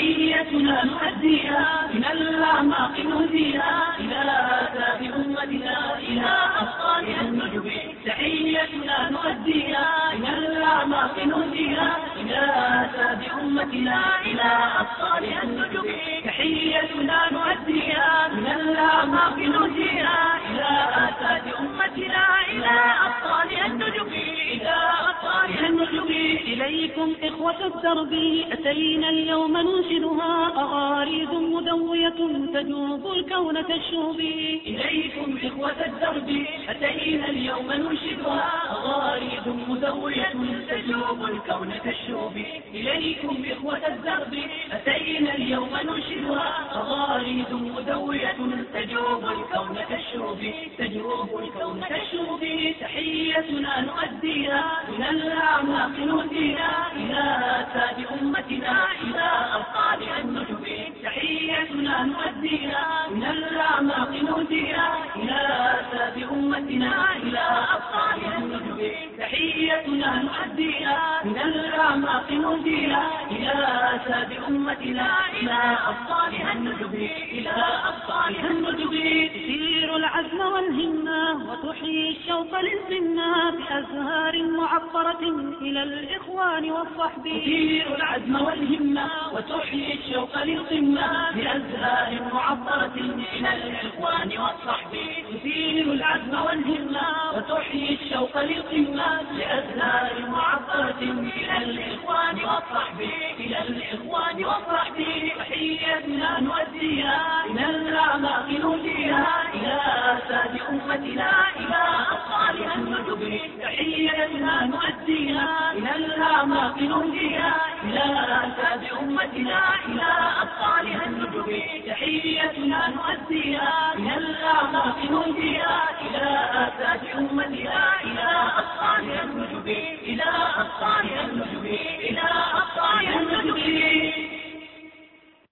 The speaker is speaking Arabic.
تحيتنا نؤديها من الأعماق نهديها إلى آثار أمتنا إلى أبطالها النجب. تحيتنا نؤديها من الأعماق نهديها إلى آثار أمتنا إلى أبطالها النجب. تحيتنا نؤديها من الأعماق نهديها إلى آثار أمتنا إلى أبطالها النجب. إلى أبطالها النجب. إليكم إخوة الدرب أتينا اليوم ننشدها أغاريد مدوية تجوب الكون كالشوب. إليكم إخوة الدرب أتينا اليوم ننشدها أغاريد مدوية تجوب الكون كالشوب. إليكم إخوة الدرب أتينا اليوم ننشدها أغاريد مدوية تجوب الكون كالشوب. تجوب الكون كالشوب. تحيتنا نؤديها من الأعماق نهديها إلى آثار أمتنا إلى أبطالها النجب. تحيتنا نؤديها من الأعماق نهديها إلى آثار أمتنا إلى أبطالها النجب. تحيتنا نؤديها من الأعماق نهديها إلى آثار أمتنا إلى أبطالها النجب. إلى أبطالها النجب. تثير العزم والهمة وتحيي الشوق للسنة بأزهار معطرة إلى الإخوان والصحب. تثير العزم والهمة وتحيي الشوق للقمة بأزهار معطرة إلى الإخوان والصحب. تثير العزم والهمة وتحيي الشوق للقمة بأزهار معطرة إلى الإخوان والصحب. إلى الإخوان والصحب. تحيتنا نؤديها من الأعماق نهديها إلى آثار أمتنا إلى أبطالها النجب. تحيتنا نؤديها من الأعماق نهديها إلى آثار أمتنا إلى أبطالها النجب. تحيتنا نؤديها من الأعماق نهديها إلى آثار أمتنا إلى أبطالها النجب. إلى أبطالها